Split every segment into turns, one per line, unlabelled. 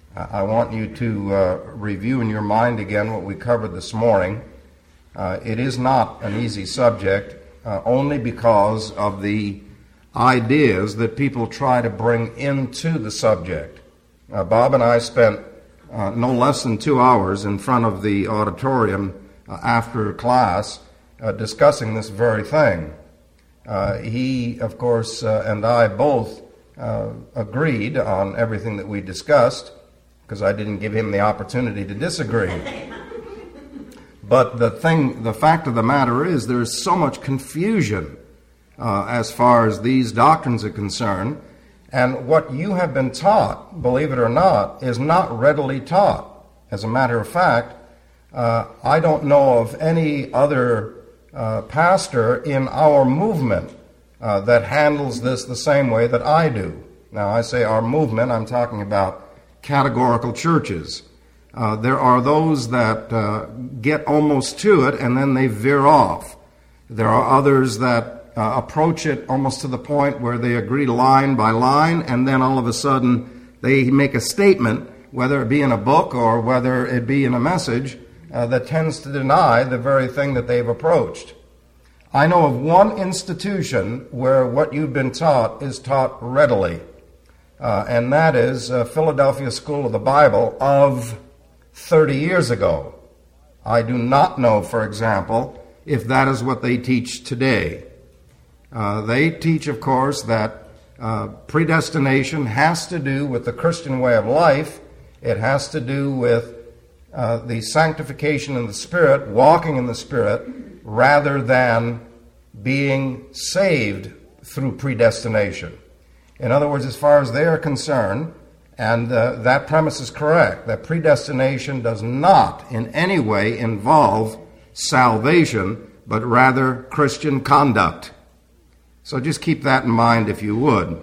I want you to review in your mind again what we covered this morning. It is not an easy subject, only because of the ideas that people try to bring into the subject. Bob and I spent no less than 2 hours in front of the auditorium after class discussing this very thing. He, of course, and I both agreed on everything that we discussed, because I didn't give him the opportunity to disagree. But the fact of the matter is, there's so much confusion as far as these doctrines are concerned, and what you have been taught, believe it or not, is not readily taught. As a matter of fact, I don't know of any other pastor in our movement that handles this the same way that I do. Now, I say our movement, I'm talking about categorical churches. There are those that get almost to it and then they veer off. There are others that approach it almost to the point where they agree line by line, and then all of a sudden they make a statement, whether it be in a book or whether it be in a message, that tends to deny the very thing that they've approached. I know of one institution where what you've been taught is taught readily, and that is Philadelphia School of the Bible of 30 years ago. I do not know, for example, if that is what they teach today. They teach, of course, that predestination has to do with the Christian way of life. It has to do with the sanctification in the Spirit, walking in the Spirit, rather than being saved through predestination. In other words, as far as they are concerned, and that premise is correct, that predestination does not in any way involve salvation, but rather Christian conduct. So just keep that in mind if you would.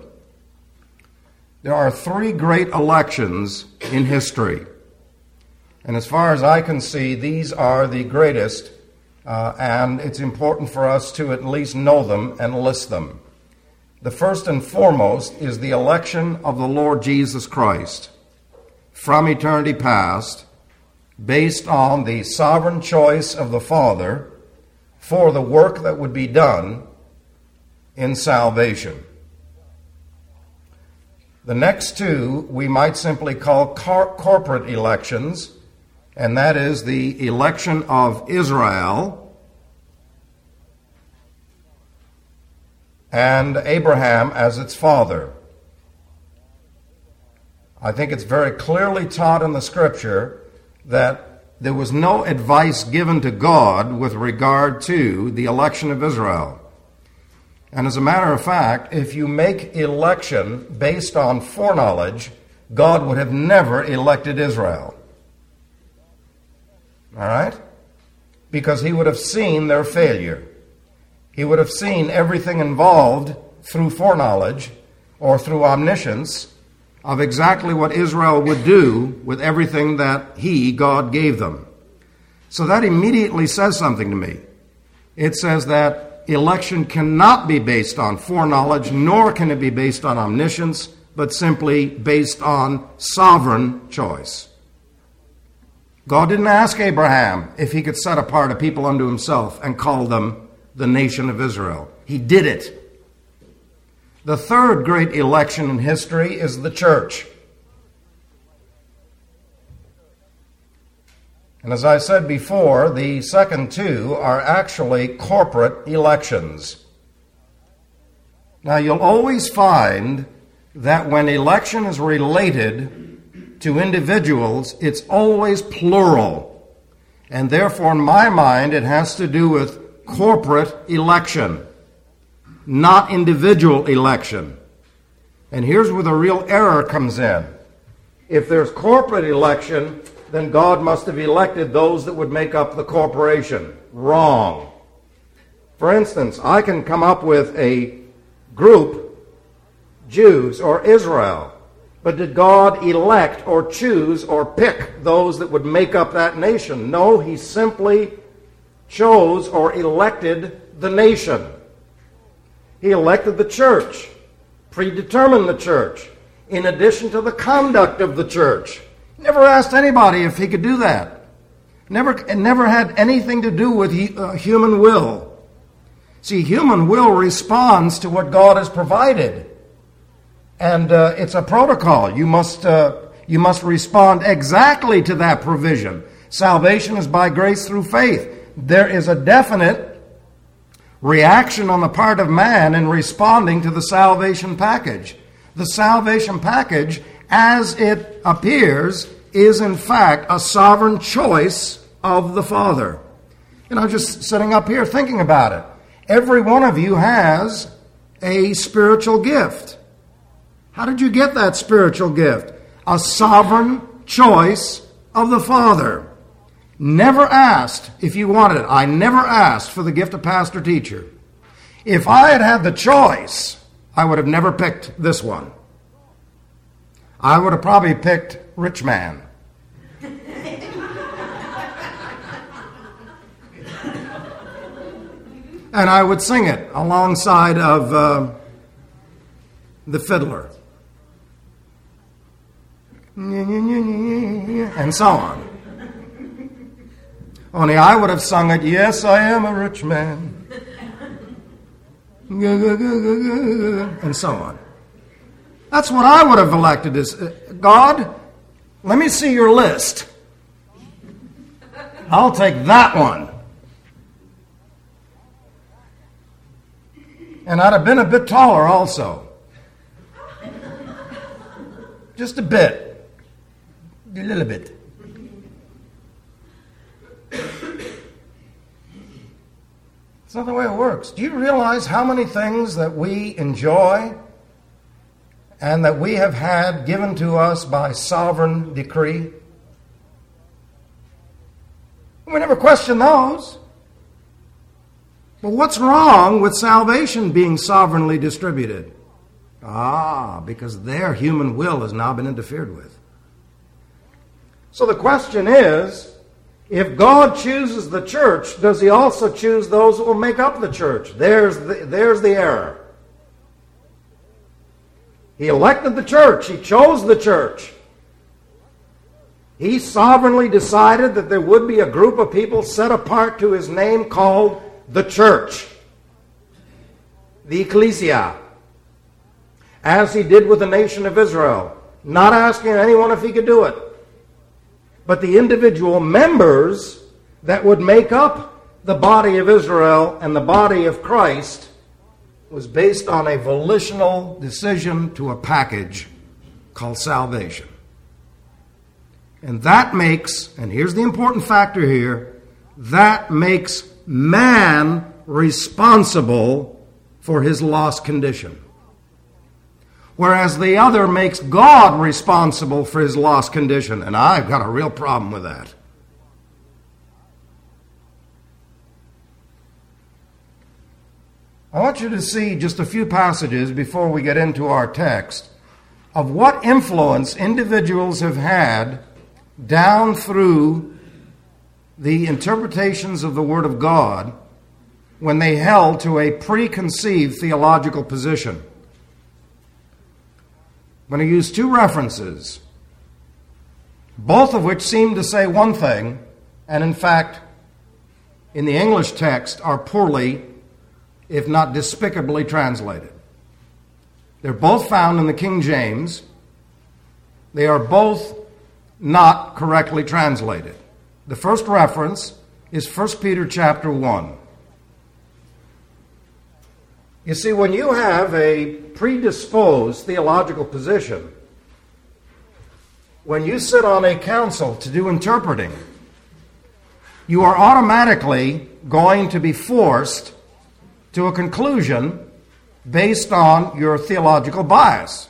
There are 3 great elections in history. And as far as I can see, these are the greatest, and it's important for us to at least know them and list them. The first and foremost is the election of the Lord Jesus Christ from eternity past, based on the sovereign choice of the Father for the work that would be done in salvation. The next 2 we might simply call corporate elections, and that is the election of Israel and Abraham as its father. I think it's very clearly taught in the Scripture that there was no advice given to God with regard to the election of Israel. And as a matter of fact, if you make election based on foreknowledge, God would have never elected Israel. All right? Because he would have seen their failure. He would have seen everything involved through foreknowledge or through omniscience of exactly what Israel would do with everything that God gave them. So that immediately says something to me. It says that election cannot be based on foreknowledge, nor can it be based on omniscience, but simply based on sovereign choice. God didn't ask Abraham if he could set apart a people unto himself and call them the nation of Israel. He did it. The third great election in history is the church. And as I said before, the second 2 are actually corporate elections. Now, you'll always find that when election is related to individuals, it's always plural. And therefore, in my mind, it has to do with corporate election, not individual election. And here's where the real error comes in. If there's corporate election, then God must have elected those that would make up the corporation. Wrong. For instance, I can come up with a group, Jews or Israel, but did God elect or choose or pick those that would make up that nation? No, he simply chose or elected the nation. He elected the church, predetermined the church, in addition to the conduct of the church. Never asked anybody if he could do that. It never had anything to do with human will. See, human will responds to what God has provided. And it's a protocol. You must respond exactly to that provision. Salvation is by grace through faith. There is a definite reaction on the part of man in responding to the salvation package. The salvation package, as it appears, is in fact a sovereign choice of the Father. Just sitting up here thinking about it. Every one of you has a spiritual gift. How did you get that spiritual gift? A sovereign choice of the Father. Never asked if you wanted it. I never asked for the gift of pastor-teacher. If I had had the choice, I would have never picked this one. I would have probably picked rich man. And I would sing it alongside of the fiddler. And so on. Only I would have sung it, yes, I am a rich man. And so on. That's what I would have elected is, God, let me see your list. I'll take that one. And I'd have been a bit taller also. Just a bit. A little bit. It's not the way it works. Do you realize how many things that we enjoy and that we have had given to us by sovereign decree? We never question those. But what's wrong with salvation being sovereignly distributed? Because their human will has now been interfered with. So the question is, if God chooses the church, does he also choose those who will make up the church? There's the error. He elected the church. He chose the church. He sovereignly decided that there would be a group of people set apart to his name called the church, the ecclesia, as he did with the nation of Israel, not asking anyone if he could do it. But the individual members that would make up the body of Israel and the body of Christ was based on a volitional decision to a package called salvation. And that makes, and here's the important factor here, that makes man responsible for his lost condition. Whereas the other makes God responsible for his lost condition. And I've got a real problem with that. I want you to see just a few passages before we get into our text of what influence individuals have had down through the interpretations of the Word of God when they held to a preconceived theological position. I'm going to use two references, both of which seem to say one thing, and in fact, in the English text, are poorly, if not despicably, translated. They're both found in the King James. They are both not correctly translated. The first reference is 1 Peter chapter 1. You see, when you have a predisposed theological position, when you sit on a council to do interpreting, you are automatically going to be forced to a conclusion based on your theological bias.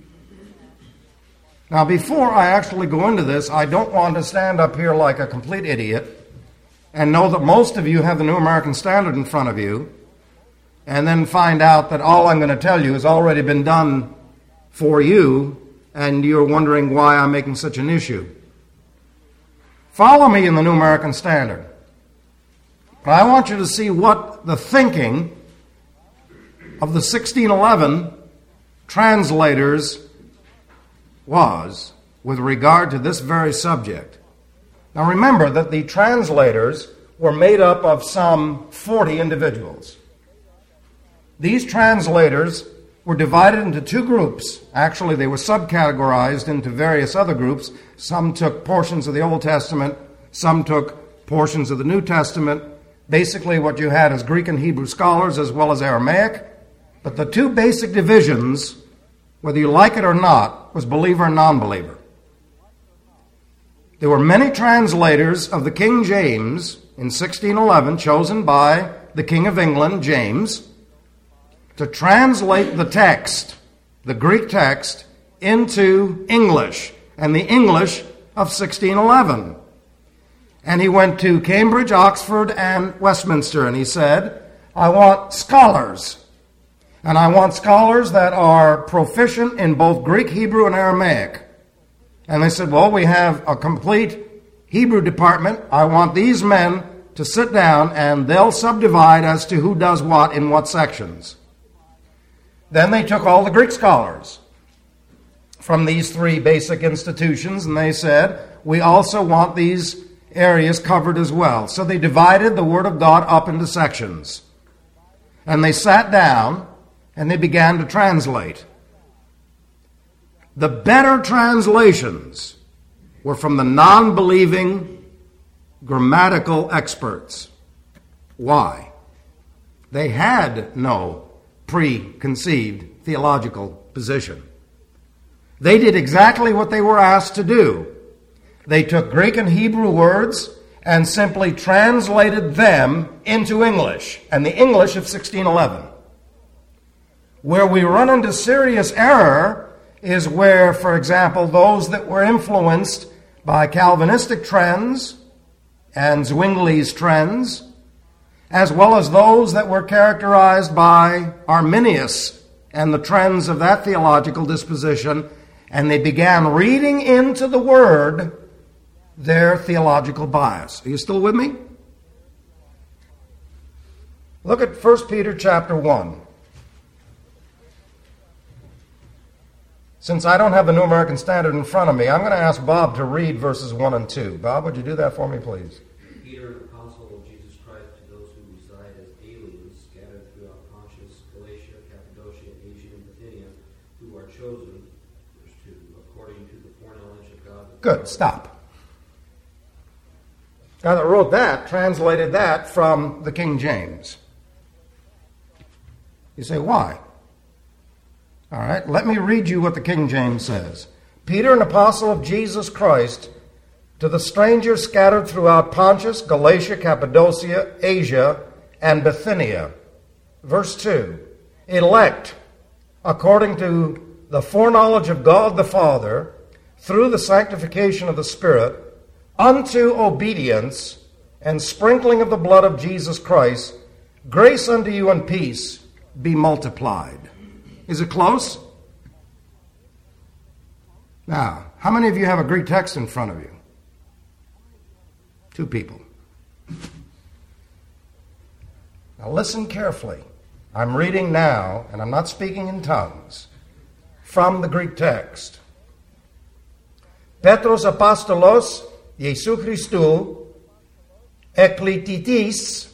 Now, before I actually go into this, I don't want to stand up here like a complete idiot and know that most of you have the New American Standard in front of you, and then find out that all I'm going to tell you has already been done for you, and you're wondering why I'm making such an issue. Follow me in the New American Standard. But I want you to see what the thinking of the 1611 translators was with regard to this very subject. Now remember that the translators were made up of some 40 individuals. These translators were divided into two groups. Actually, they were subcategorized into various other groups. Some took portions of the Old Testament, some took portions of the New Testament. Basically, what you had is Greek and Hebrew scholars as well as Aramaic. But the two basic divisions, whether you like it or not, was believer and non-believer. There were many translators of the King James in 1611, chosen by the King of England, James, to translate the text, the Greek text, into English, and the English of 1611. And he went to Cambridge, Oxford, and Westminster, and he said, I want scholars. And I want scholars that are proficient in both Greek, Hebrew, and Aramaic. And they said, well, we have a complete Hebrew department. I want these men to sit down and they'll subdivide as to who does what in what sections. Then they took all the Greek scholars from these three basic institutions and they said, we also want these areas covered as well. So they divided the Word of God up into sections. And they sat down and they began to translate. The better translations were from the non-believing grammatical experts. Why? They had no preconceived theological position. They did exactly what they were asked to do. They took Greek and Hebrew words and simply translated them into English, and the English of 1611. Where we run into serious error is where, for example, those that were influenced by Calvinistic trends and Zwingli's trends, as well as those that were characterized by Arminius and the trends of that theological disposition, and they began reading into the Word their theological bias. Are you still with me? Look at 1 Peter chapter 1. Since I don't have the New American Standard in front of me, I'm going to ask Bob to read verses 1 and 2. Bob, would you do that for me, please?
Peter, an apostle of Jesus Christ, to those who reside as aliens scattered throughout Pontus, Galatia, Cappadocia, Asia, and Bithynia, who are chosen, verse 2, according to the foreknowledge of God.
Good, stop. Guy that wrote that translated that from the King James. You say, why? All right, let me read you what the King James says. Peter, an apostle of Jesus Christ, to the strangers scattered throughout Pontus, Galatia, Cappadocia, Asia, and Bithynia. Verse 2, elect, according to the foreknowledge of God the Father, through the sanctification of the Spirit, unto obedience and sprinkling of the blood of Jesus Christ, grace unto you and peace be multiplied. Is it close? Now, how many of you have a Greek text in front of you? 2 people. Now listen carefully. I'm reading now, and I'm not speaking in tongues, from the Greek text. Petros apostolos Iesu Christou eklititis,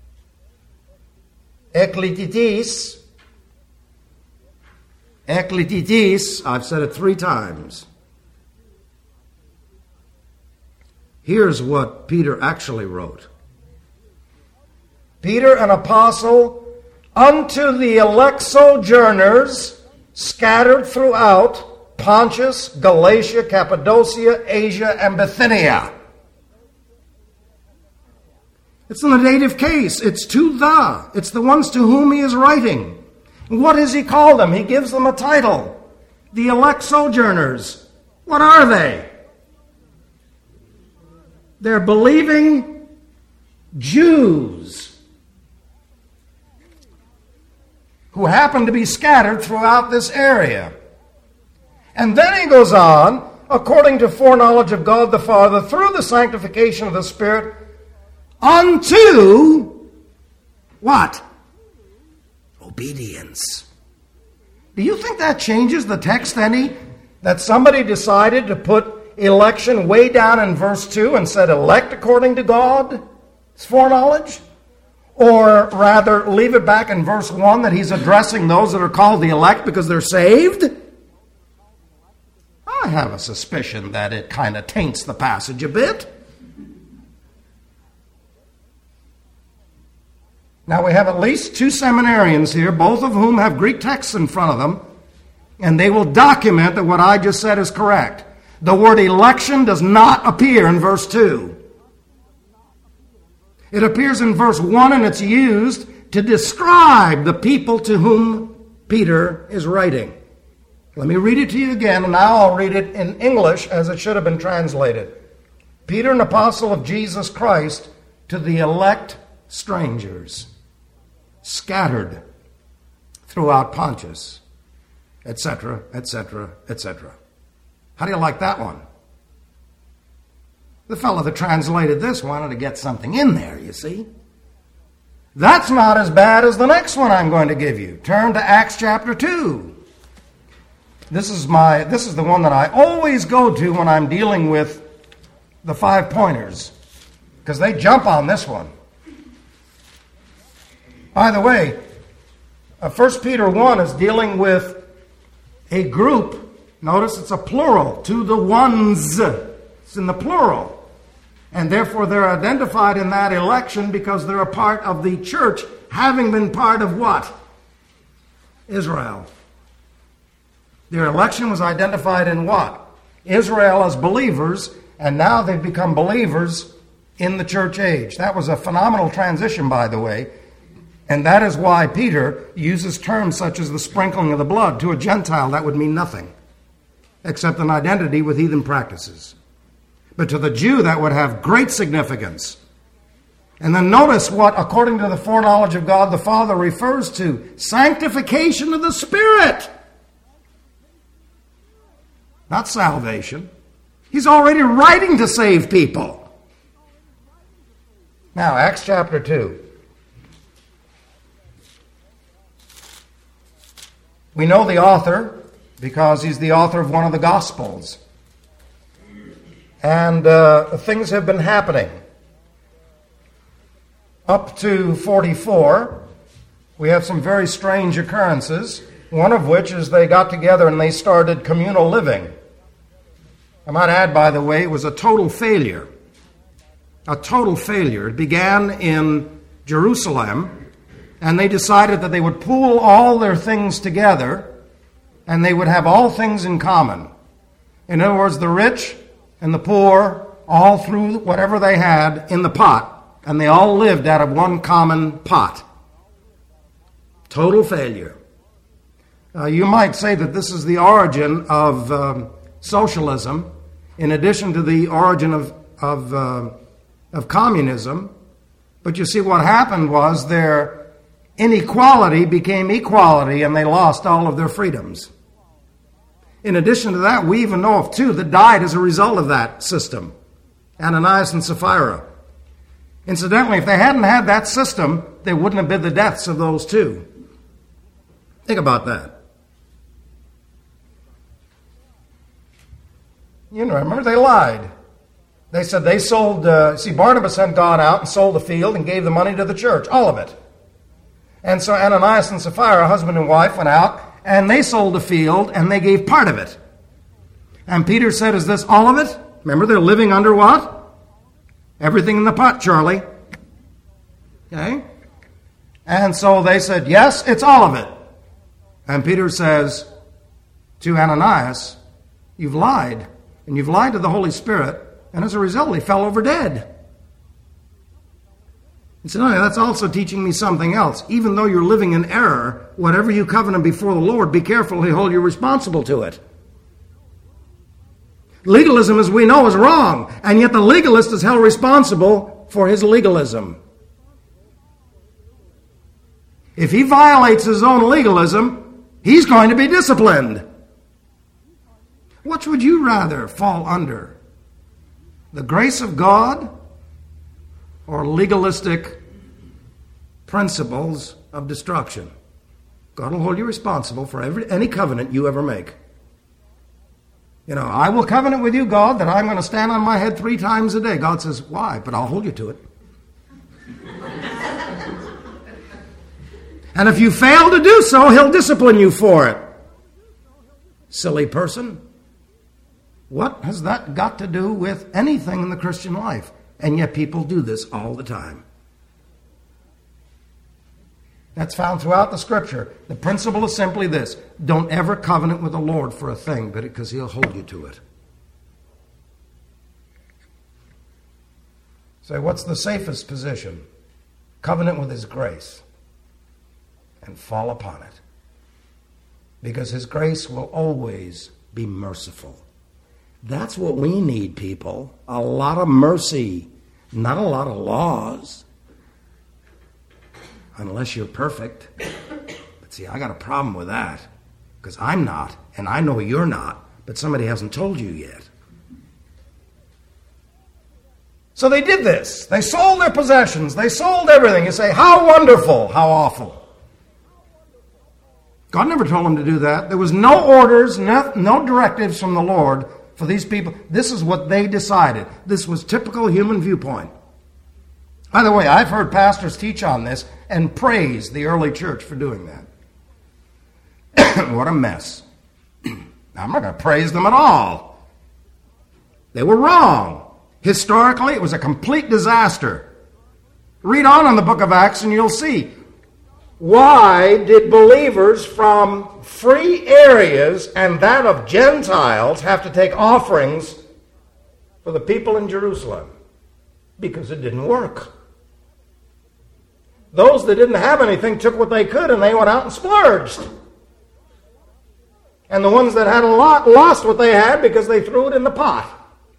I've said it 3 times. Here's what Peter actually wrote. Peter, an apostle, unto the elect sojourners scattered throughout Pontus, Galatia, Cappadocia, Asia, and Bithynia. It's in the dative case. It's to the. It's the ones to whom he is writing. What does he call them? He gives them a title. The elect sojourners. What are they? They're believing Jews who happen to be scattered throughout this area. And then he goes on, according to foreknowledge of God the Father, through the sanctification of the Spirit, unto what? Obedience. Do you think that changes the text any? That somebody decided to put election way down in verse 2 and said elect according to God's foreknowledge? Or rather, leave it back in verse 1 that he's addressing those that are called the elect because they're saved? I have a suspicion that it kind of taints the passage a bit. Now, we have at least 2 seminarians here, both of whom have Greek texts in front of them, and they will document that what I just said is correct. The word election does not appear in verse 2. It appears in verse 1, and it's used to describe the people to whom Peter is writing. Let me read it to you again, and now I'll read it in English as it should have been translated. Peter, an apostle of Jesus Christ, to the elect strangers, scattered throughout Pontus, etc., etc., etc. How do you like that one? The fellow that translated this wanted to get something in there, you see. That's not as bad as the next one I'm going to give you. Turn to Acts chapter 2. This is the one that I always go to when I'm dealing with the 5 pointers, because they jump on this one. By the way, 1 Peter 1 is dealing with a group. Notice it's a plural, to the ones. It's in the plural. And therefore they're identified in that election because they're a part of the church, having been part of what? Israel. Their election was identified in what? Israel as believers, and now they've become believers in the church age. That was a phenomenal transition, by the way. And that is why Peter uses terms such as the sprinkling of the blood. To a Gentile, that would mean nothing, except an identity with heathen practices. But to the Jew, that would have great significance. And then notice what, according to the foreknowledge of God the Father, refers to sanctification of the Spirit. Not salvation. He's already writing to save people. Now, Acts chapter 2. We know the author because he's the author of one of the Gospels. And things have been happening. Up to 44, we have some very strange occurrences, one of which is they got together and they started communal living. I might add, by the way, it was a total failure. A total failure. It began in Jerusalem, and they decided that they would pool all their things together, and they would have all things in common. In other words, the rich and the poor all threw whatever they had in the pot, and they all lived out of one common pot. Total failure. You might say that this is the origin of socialism, in addition to the origin of communism. But you see, what happened was their inequality became equality, and they lost all of their freedoms. In addition to that, we even know of 2 that died as a result of that system, Ananias and Sapphira. Incidentally, if they hadn't had that system, there wouldn't have been the deaths of those 2. Think about that. You know, remember, they lied. They said they sold, Barnabas had gone out and sold the field and gave the money to the church, all of it. And so Ananias and Sapphira, husband and wife, went out and they sold the field and they gave part of it. And Peter said, is this all of it? Remember, they're living under what? Everything in the pot, Charlie. Okay? And so they said, yes, it's all of it. And Peter says to Ananias, you've lied. And you've lied to the Holy Spirit. And as a result, he fell over dead. And so that's also teaching me something else. Even though you're living in error, whatever you covenant before the Lord, be careful he'll hold you responsible to it. Legalism, as we know, is wrong. And yet the legalist is held responsible for his legalism. If he violates his own legalism, he's going to be disciplined. Which would you rather fall under? The grace of God or legalistic principles of destruction? God will hold you responsible for any covenant you ever make. I will covenant with you, God, that I'm going to stand on my head 3 times a day. God says, why? But I'll hold you to it. And if you fail to do so, he'll discipline you for it. Silly person. What has that got to do with anything in the Christian life? And yet people do this all the time. That's found throughout the Scripture. The principle is simply this: don't ever covenant with the Lord for a thing, but because he'll hold you to it. So what's the safest position? Covenant with his grace and fall upon it. Because his grace will always be merciful. That's what we need, people. A lot of mercy, not a lot of laws. Unless you're perfect. But see, I got a problem with that. Because I'm not, and I know you're not, but somebody hasn't told you yet. So they did this. They sold their possessions. They sold everything. You say, how wonderful, how awful. God never told them to do that. There was no orders, no directives from the Lord for these people. This is what they decided. This was typical human viewpoint. By the way, I've heard pastors teach on this and praise the early church for doing that. What a mess. I'm not going to praise them at all. They were wrong. Historically, it was a complete disaster. Read on in the book of Acts and you'll see. Why did believers from free areas and that of Gentiles have to take offerings for the people in Jerusalem? Because it didn't work. Those that didn't have anything took what they could and they went out and splurged. And the ones that had a lot lost what they had because they threw it in the pot.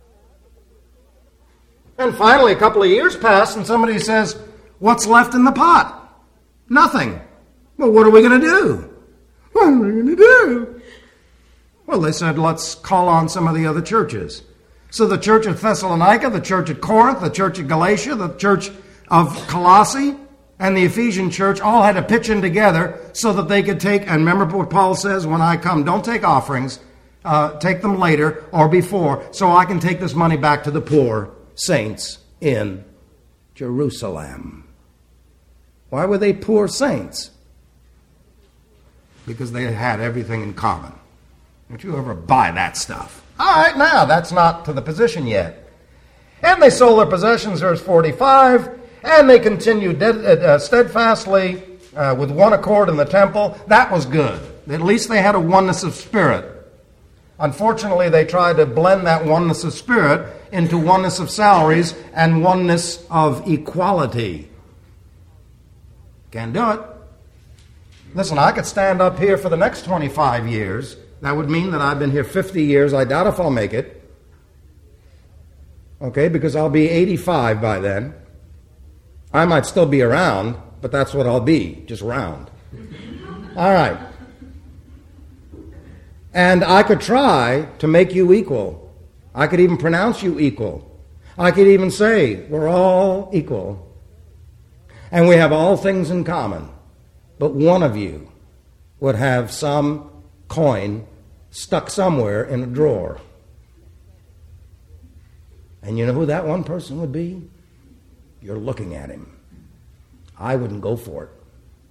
And finally, a couple of years pass and somebody says, what's left in the pot? Nothing. Well, what are we going to do? What are we going to do? Well, they said, let's call on some of the other churches. So the church of Thessalonica, the church at Corinth, the church at Galatia, the church of Colossae, and the Ephesian church all had to pitch in together so that they could take, and remember what Paul says, when I come, don't take offerings, take them later or before, so I can take this money back to the poor saints in Jerusalem. Why were they poor saints? Because they had everything in common. Don't you ever buy that stuff? All right, now, that's not to the position yet. And they sold their possessions, verse 45, and they continued steadfastly with one accord in the temple. That was good. At least they had a oneness of spirit. Unfortunately, they tried to blend that oneness of spirit into oneness of salaries and oneness of equality. Can't do it. Listen, I could stand up here for the next 25 years. That would mean that I've been here 50 years. I doubt if I'll make it. Okay, because I'll be 85 by then. I might still be around, but that's what I'll be, just round. All right. And I could try to make you equal. I could even pronounce you equal. I could even say we're all equal. And we have all things in common. But one of you would have some coin stuck somewhere in a drawer. And you know who that one person would be? You're looking at him. I wouldn't go for it.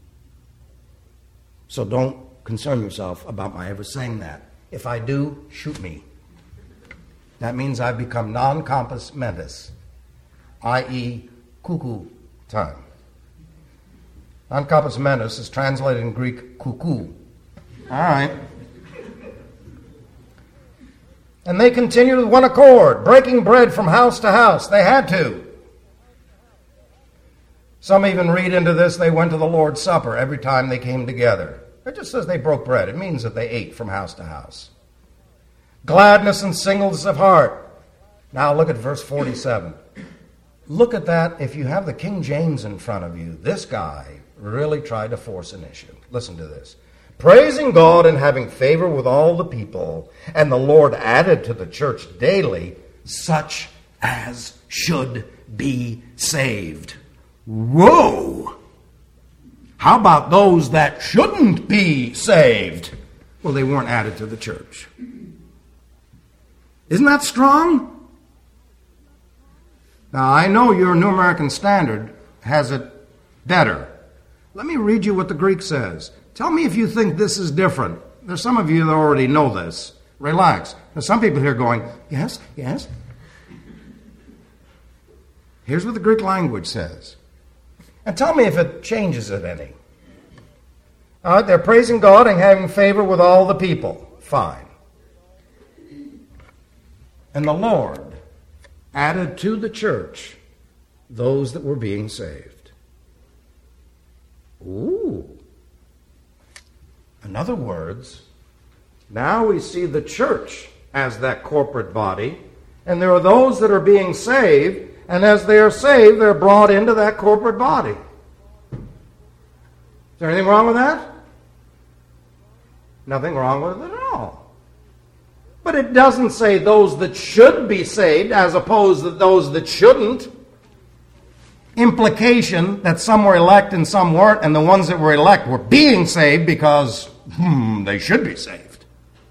So don't concern yourself about my ever saying that. If I do, shoot me. That means I've become non-compos mentis, i.e. cuckoo time. Non-compos mentis is translated in Greek cuckoo. All right. And they continued with one accord, breaking bread from house to house. They had to. Some even read into this, they went to the Lord's Supper every time they came together. It just says they broke bread. It means that they ate from house to house. Gladness and singleness of heart. Now look at verse 47. Look at that. If you have the King James in front of you, this guy really tried to force an issue. Listen to this. Praising God and having favor with all the people, and the Lord added to the church daily such as should be saved. Whoa! How about those that shouldn't be saved? Well, they weren't added to the church. Isn't that strong? Now, I know your New American Standard has it better. Let me read you what the Greek says. Tell me if you think this is different. There's some of you that already know this. Relax. There's some people here going, yes, yes. Here's what the Greek language says. And tell me if it changes it any. All right, they're praising God and having favor with all the people. Fine. And the Lord added to the church those that were being saved. Ooh. In other words, now we see the church as that corporate body, and there are those that are being saved, and as they are saved, they're brought into that corporate body. Is there anything wrong with that? Nothing wrong with it at all. But it doesn't say those that should be saved as opposed to those that shouldn't. Implication that some were elect and some weren't, and the ones that were elect were being saved because they should be saved.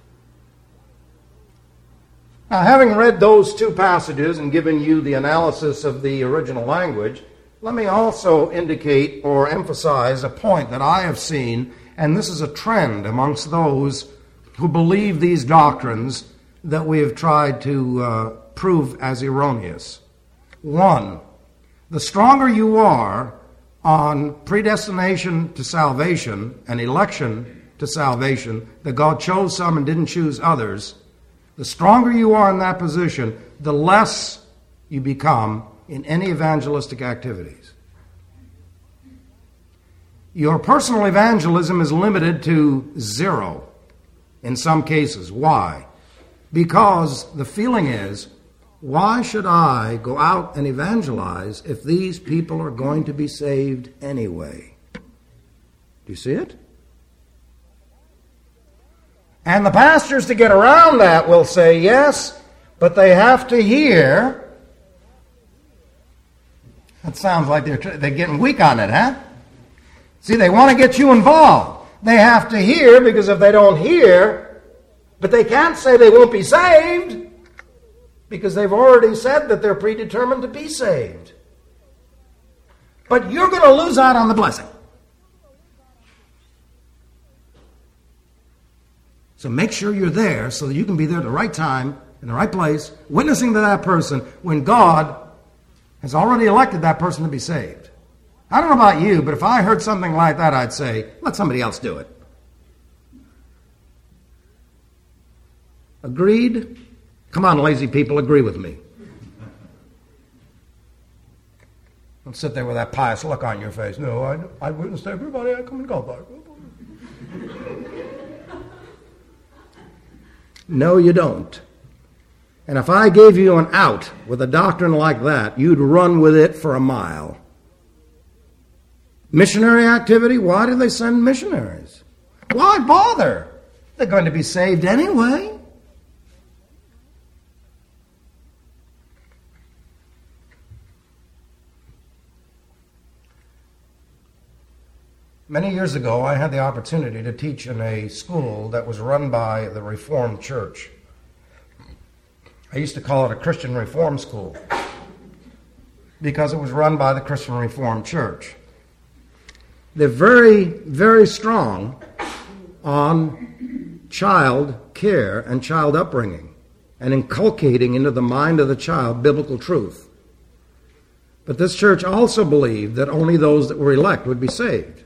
Now, having read those two passages and given you the analysis of the original language, let me also indicate or emphasize a point that I have seen, and this is a trend amongst those who believe these doctrines that we have tried to prove as erroneous. One, the stronger you are on predestination to salvation and election to salvation, that God chose some and didn't choose others, the stronger you are in that position, the less you become in any evangelistic activities. Your personal evangelism is limited to 0 in some cases. Why? Because the feeling is, why should I go out and evangelize if these people are going to be saved anyway? Do you see it? And the pastors, to get around that, will say, yes, but they have to hear. That sounds like they're getting weak on it, huh? See, they want to get you involved. They have to hear, because if they don't hear, but they can't say they won't be saved, because they've already said that they're predetermined to be saved. But you're going to lose out on the blessing. So make sure you're there so that you can be there at the right time, in the right place, witnessing to that person when God has already elected that person to be saved. I don't know about you, but if I heard something like that, I'd say, let somebody else do it. Agreed? Come on, lazy people, agree with me. Don't sit there with that pious look on your face. No, I witnessed everybody I come and go by. No, you don't. And if I gave you an out with a doctrine like that, you'd run with it for a mile. Missionary activity? Why do they send missionaries? Why bother? They're going to be saved anyway. Many years ago, I had the opportunity to teach in a school that was run by the Reformed Church. I used to call it a Christian Reform School because it was run by the Christian Reformed Church. They're very, very strong on child care and child upbringing and inculcating into the mind of the child biblical truth. But this church also believed that only those that were elect would be saved.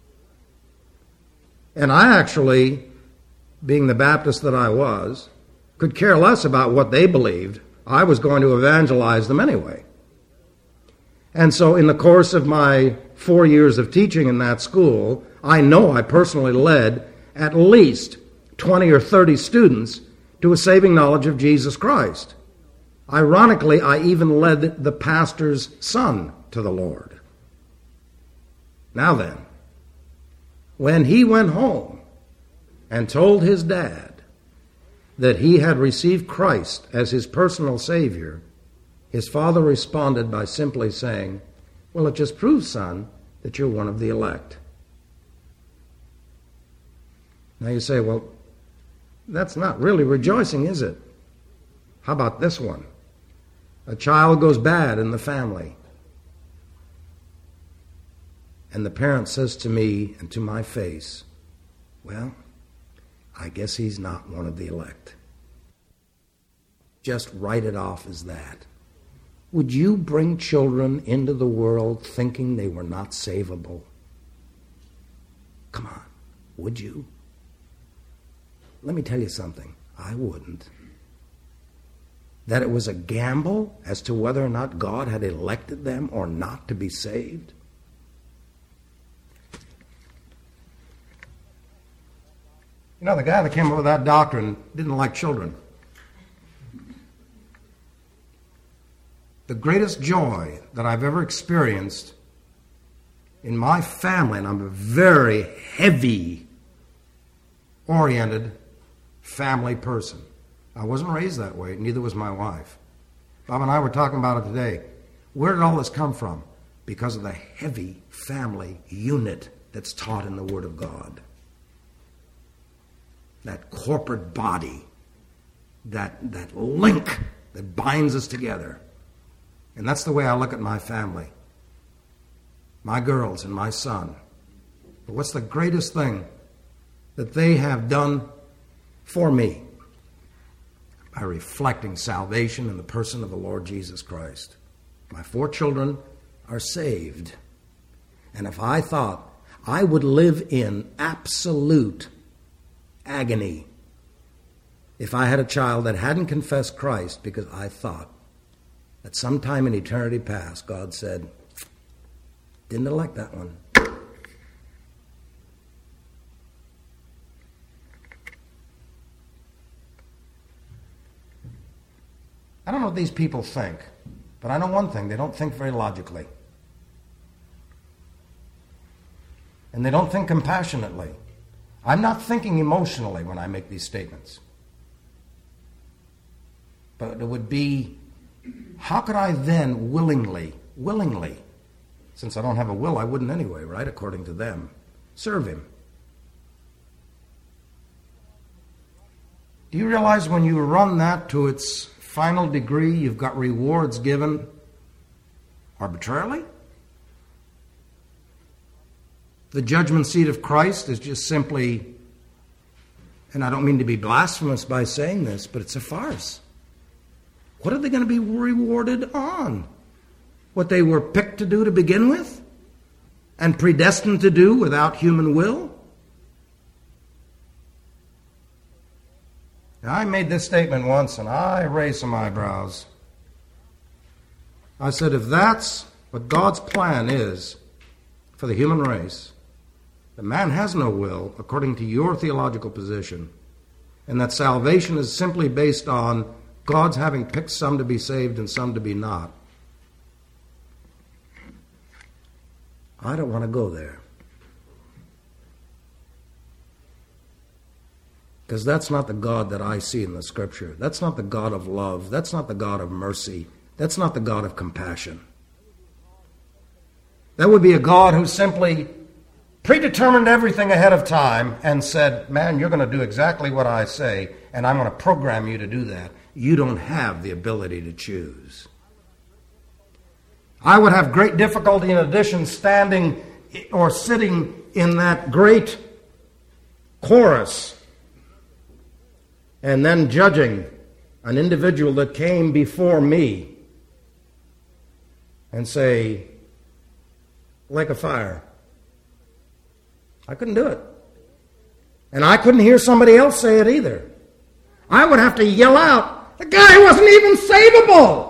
And I actually, being the Baptist that I was, could care less about what they believed. I was going to evangelize them anyway. And so in the course of my 4 years of teaching in that school, I know I personally led at least 20 or 30 students to a saving knowledge of Jesus Christ. Ironically, I even led the pastor's son to the Lord. Now then, when he went home and told his dad that he had received Christ as his personal Savior, his father responded by simply saying, well, it just proves, son, that you're one of the elect. Now you say, well, that's not really rejoicing, is it? How about this one? A child goes bad in the family. And the parent says to me and to my face, well, I guess he's not one of the elect. Just write it off as that. Would you bring children into the world thinking they were not savable? Come on, would you? Let me tell you something. I wouldn't. That it was a gamble as to whether or not God had elected them or not to be saved? You know, the guy that came up with that doctrine didn't like children. The greatest joy that I've ever experienced in my family, and I'm a very heavy-oriented family person. I wasn't raised that way, neither was my wife. Bob and I were talking about it today. Where did all this come from? Because of the heavy family unit that's taught in the Word of God. That corporate body, that link that binds us together. And that's the way I look at my family, my girls and my son. But what's the greatest thing that they have done for me? By reflecting salvation in the person of the Lord Jesus Christ. My 4 children are saved. And if I thought I would live in absolute agony if I had a child that hadn't confessed Christ, because I thought that sometime in eternity past, God said, didn't elect that one. I don't know what these people think, but I know one thing. They don't think very logically. And they don't think compassionately. I'm not thinking emotionally when I make these statements. But it would be, how could I then willingly, since I don't have a will, I wouldn't anyway, right, according to them, serve him? Do you realize when you run that to its final degree, you've got rewards given arbitrarily? The judgment seat of Christ is just simply, and I don't mean to be blasphemous by saying this, but it's a farce. What are they going to be rewarded on? What they were picked to do to begin with? And predestined to do without human will? Now, I made this statement once, and I raised some eyebrows. I said, if that's what God's plan is for the human race, that man has no will, according to your theological position, and that salvation is simply based on God's having picked some to be saved and some to be not, I don't want to go there. Because that's not the God that I see in the Scripture. That's not the God of love. That's not the God of mercy. That's not the God of compassion. That would be a God who simply predetermined everything ahead of time and said, man, you're going to do exactly what I say, and I'm going to program you to do that. You don't have the ability to choose. I would have great difficulty, in addition, standing or sitting in that great chorus and then judging an individual that came before me and say, like a fire. I couldn't do it. And I couldn't hear somebody else say it either. I would have to yell out, the guy wasn't even savable.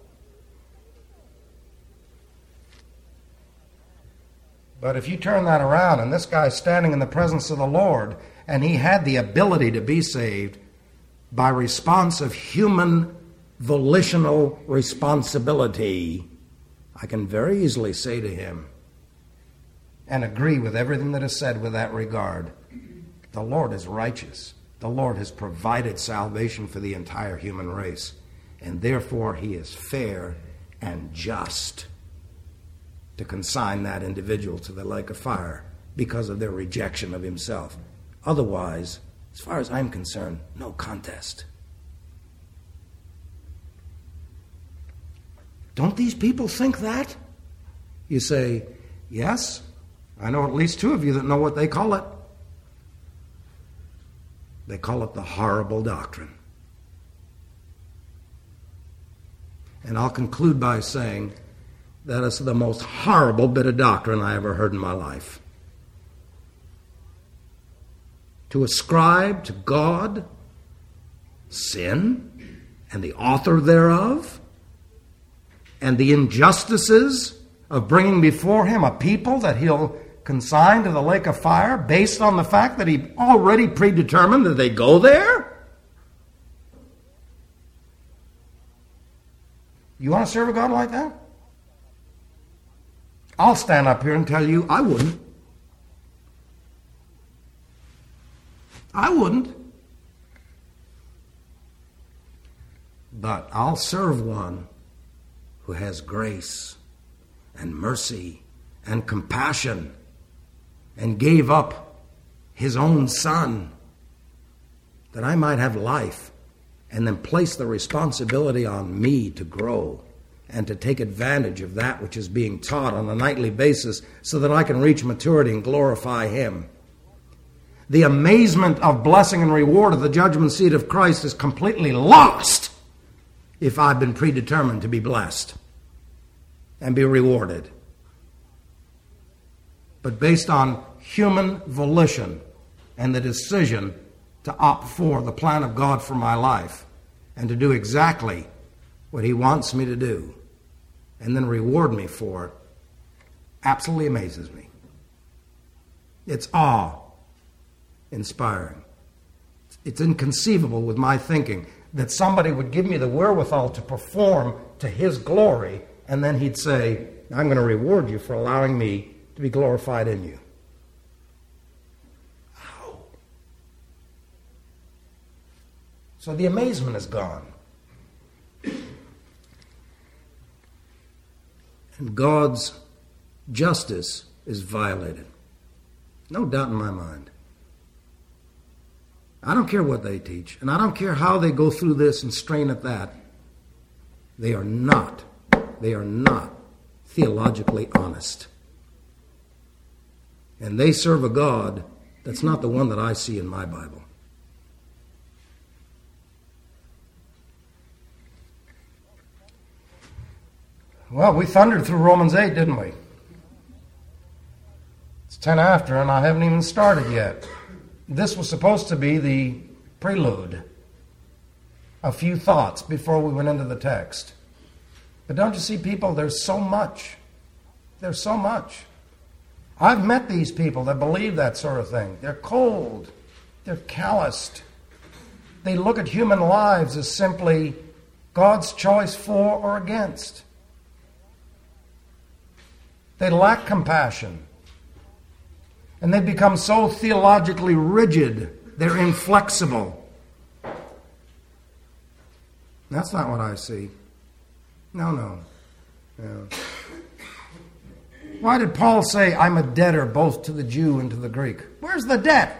But if you turn that around and this guy's standing in the presence of the Lord and he had the ability to be saved by response of human volitional responsibility, I can very easily say to him and agree with everything that is said with that regard, the Lord is righteous. The Lord has provided salvation for the entire human race, and therefore he is fair and just to consign that individual to the lake of fire because of their rejection of himself. Otherwise, as far as I'm concerned, no contest. Don't these people think that? You say, yes, I know at least two of you that know what they call it. They call it the horrible doctrine. And I'll conclude by saying that is the most horrible bit of doctrine I ever heard in my life. To ascribe to God sin and the author thereof and the injustices of bringing before him a people that he'll consign to the lake of fire based on the fact that he already predetermined that they go there? You want to serve a God like that? I'll stand up here and tell you I wouldn't. I wouldn't. But I'll serve one who has grace and mercy and compassion and gave up his own son that I might have life, and then place the responsibility on me to grow and to take advantage of that which is being taught on a nightly basis so that I can reach maturity and glorify him. The amazement of blessing and reward of the judgment seat of Christ is completely lost if I've been predetermined to be blessed and be rewarded. But based on human volition and the decision to opt for the plan of God for my life and to do exactly what he wants me to do and then reward me for it, absolutely amazes me. It's awe-inspiring. It's inconceivable with my thinking that somebody would give me the wherewithal to perform to his glory, and then he'd say, I'm going to reward you for allowing me to be glorified in you. Ow. So the amazement is gone. And God's justice is violated. No doubt in my mind. I don't care what they teach, and I don't care how they go through this and strain at that. They are not theologically honest. And they serve a God that's not the one that I see in my Bible. Well, we thundered through Romans 8, didn't we? It's 10 after, and I haven't even started yet. This was supposed to be the prelude. A few thoughts before we went into the text. But don't you see, people, there's so much. There's so much. I've met these people that believe that sort of thing. They're cold. They're calloused. They look at human lives as simply God's choice for or against. They lack compassion. And they become so theologically rigid, they're inflexible. That's not what I see. No. Why did Paul say, I'm a debtor both to the Jew and to the Greek? Where's the debt?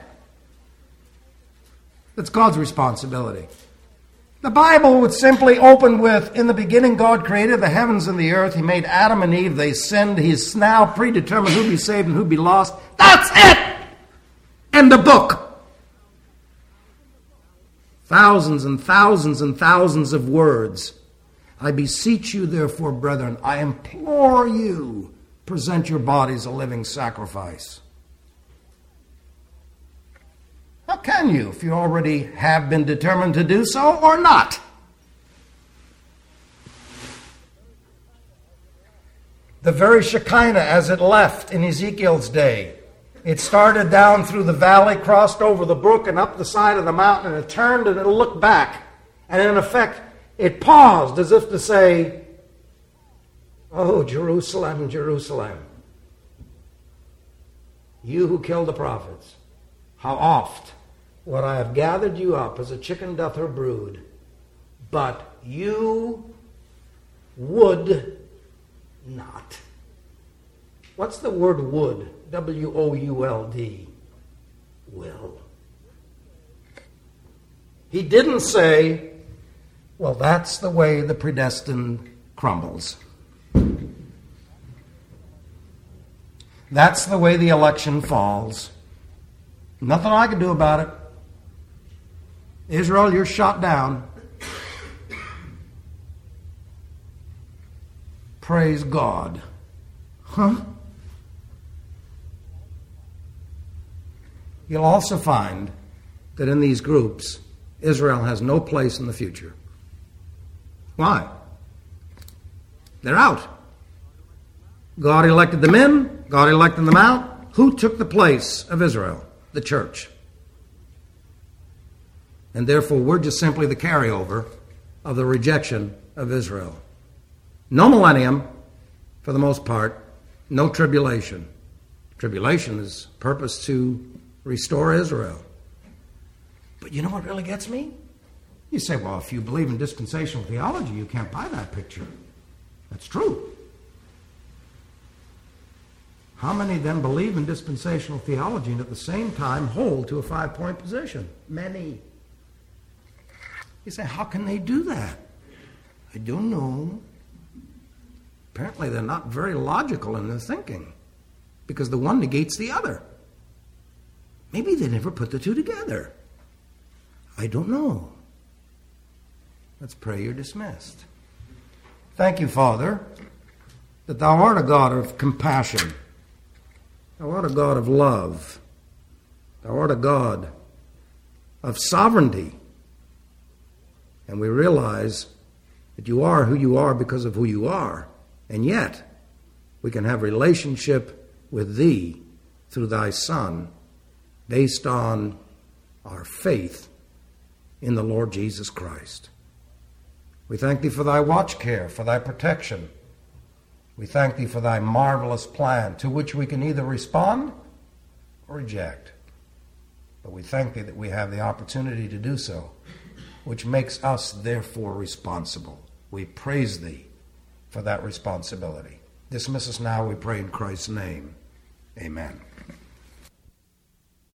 That's God's responsibility. The Bible would simply open with, in the beginning God created the heavens and the earth. He made Adam and Eve. They sinned. He's now predetermined who'd be saved and who'd be lost. That's it! End of book. Thousands and thousands and thousands of words. I beseech you, therefore, brethren, I implore you, present your bodies a living sacrifice. How can you if you already have been determined to do so or not? The very Shekinah as it left in Ezekiel's day, it started down through the valley, crossed over the brook and up the side of the mountain, and it turned and it looked back. And in effect, it paused as if to say, oh, Jerusalem, Jerusalem, you who killed the prophets, how oft would I have gathered you up as a chicken doth her brood, but you would not. What's the word would? W-O-U-L-D. Will. He didn't say, well, that's the way the predestined crumbles. That's the way the election falls. Nothing I can do about it. Israel, you're shot down. Praise God. Huh? You'll also find that in these groups, Israel has no place in the future. Why? They're out. God elected them in, God elected them out. Who took the place of Israel? The church. And therefore, we're just simply the carryover of the rejection of Israel. No millennium, for the most part. No tribulation. Tribulation is purpose to restore Israel. But you know what really gets me? You say, well, if you believe in dispensational theology, you can't buy that picture. That's true. How many then believe in dispensational theology and at the same time hold to a 5-point position? Many. You say, how can they do that? I don't know. Apparently they're not very logical in their thinking because the one negates the other. Maybe they never put the two together. I don't know. Let's pray you're dismissed. Thank you, Father, that thou art a God of compassion. Thou art a God of love. Thou art a God of sovereignty. And we realize that you are who you are because of who you are. And yet, we can have relationship with thee through thy Son based on our faith in the Lord Jesus Christ. We thank thee for thy watch care, for thy protection. We thank thee for thy marvelous plan to which we can either respond or reject. But we thank thee that we have the opportunity to do so, which makes us therefore responsible. We praise thee for that responsibility. Dismiss us now, we pray in Christ's name. Amen.